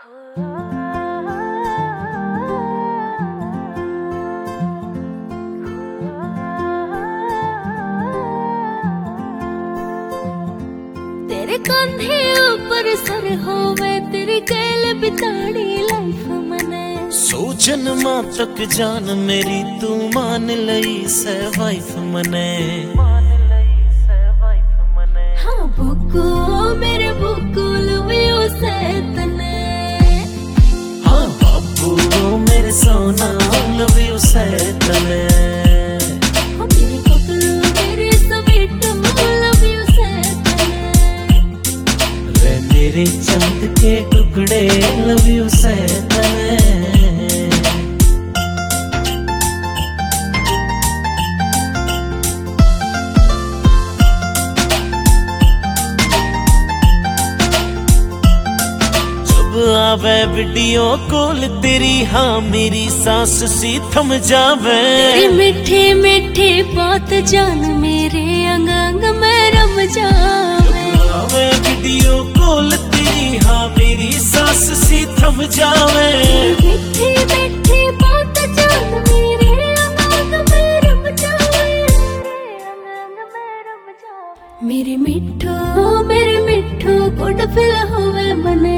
तेरे कंधे ऊपर सर होवे तेरी गैल बिताड़ी लाइफ मने सोचन मां तक जान मेरी तू मान लई से वाइफ मने हाँ बुक्कू मेरे बुक्कू लवियो से तने हाँ बाबू मेरे सोना लवियो से तने हाँ मेरे पकड़ो मेरे स्वीट लवियो से तने वे मेरे चांद के टुकड़े लवियो से तने आवे वीडियो कॉल तेरी हाँ मेरी सांस सी थम जावे तेरी मीठी मीठी बात जान मेरे अंग अंग में रम जावे आवे वीडियो कॉल तेरी हाँ मेरी सांस सी थम जावे मीठी मीठी बात जान मेरे अंग अंग में रम जावे मेरे मिठो कोड फिल होवे मने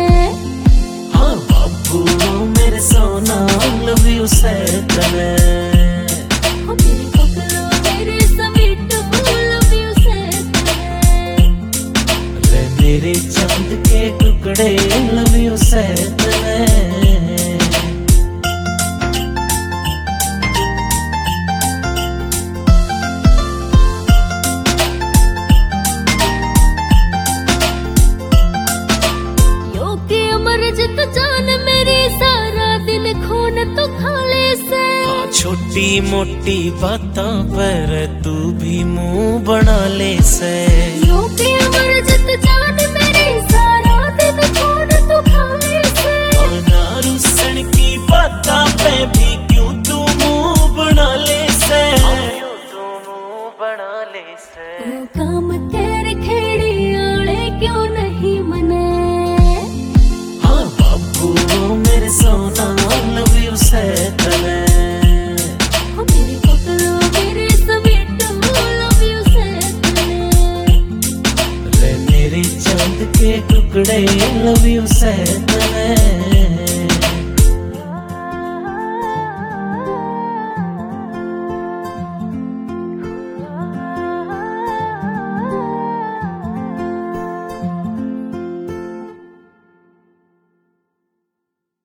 मेरे सोना लव यू से तने मेरे पकड़ो मेरे स्वीट लव यू से तने मेरे चांद के टुकड़े लव यू से तने जित जान मेरी सारा दिन खून तो खाले से छोटी मोटी बातों पर तू भी मुंह बना ले से जित जान मेरी सारा दिन खून तो खाले से रुसन की बातों पे भी क्यों तू मुंह बना ले से काम तेरे खेड़ी आड़े क्यों नहीं मने मेरे सोना लव यू से तने मेरे पकड़ो मेरे स्वीट लव यू से तने मेरे चांद के टुकड़े लव यू से तने